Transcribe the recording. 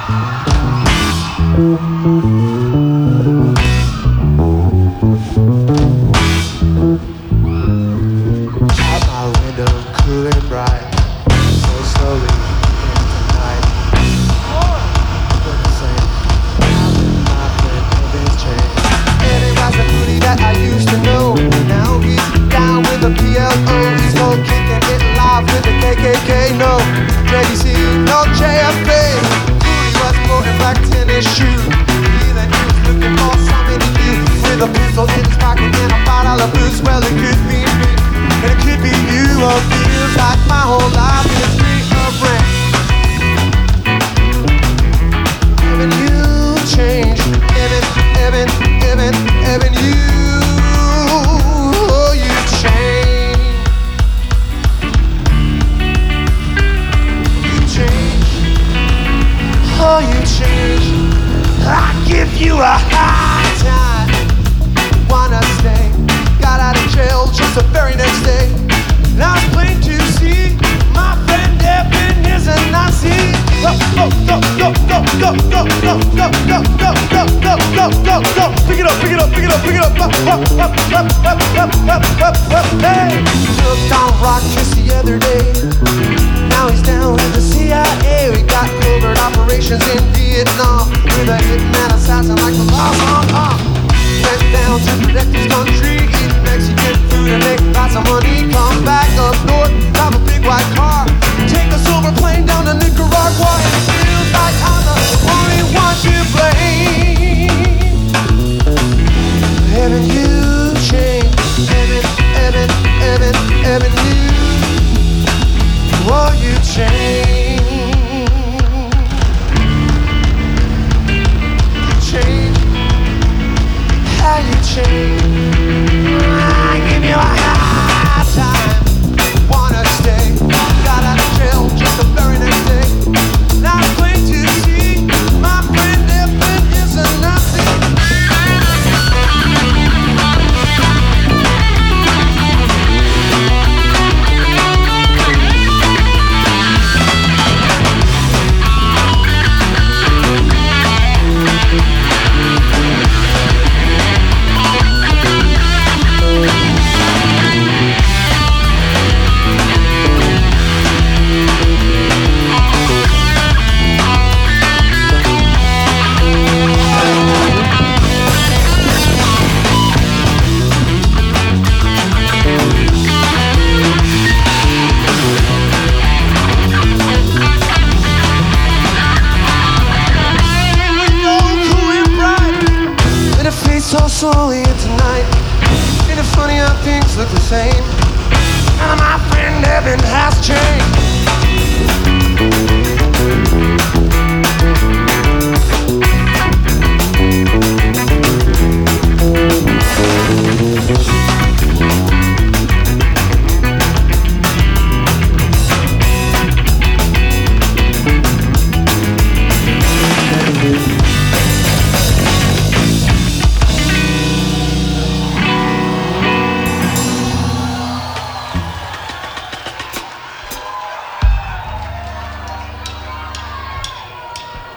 Out my window, cool and bright, so slowly into night. But the same, my friend Evan's changed. Evan was the booty that I used to know. Now he's down with the PLO. He's no kicking it live with the KKK. No JDC, no JFK. Booty was floating black tennis shoes. Either he was looking for something to do with a pistol in his pocket and a $5 boost. Well, it could be me, and it could be you. Or feels like my whole life is free of rent. Evan, you changed. Evan, you, oh, you changed. You changed. Oh, you changed. I give you a hard time. Wanna stay? Got out of jail just the very next day. Now it's plain to see my friend Evan is a Nazi. Go, go, go, go, go, go, go, go, go, go, go, go, go, go, go, go. Pick it up, pick it up, pick it up, pick it up. Up, up, up, up, up, up, up, up, hey. Took down Rock just the other day. Now he's down with the CIA. We got covert operations in Vietnam with a hitman assassin like the law. Went down to protect his country, eat Mexican food and make lots of money. Come back up north, drive a big white car, take a silver plane down to Nebraska.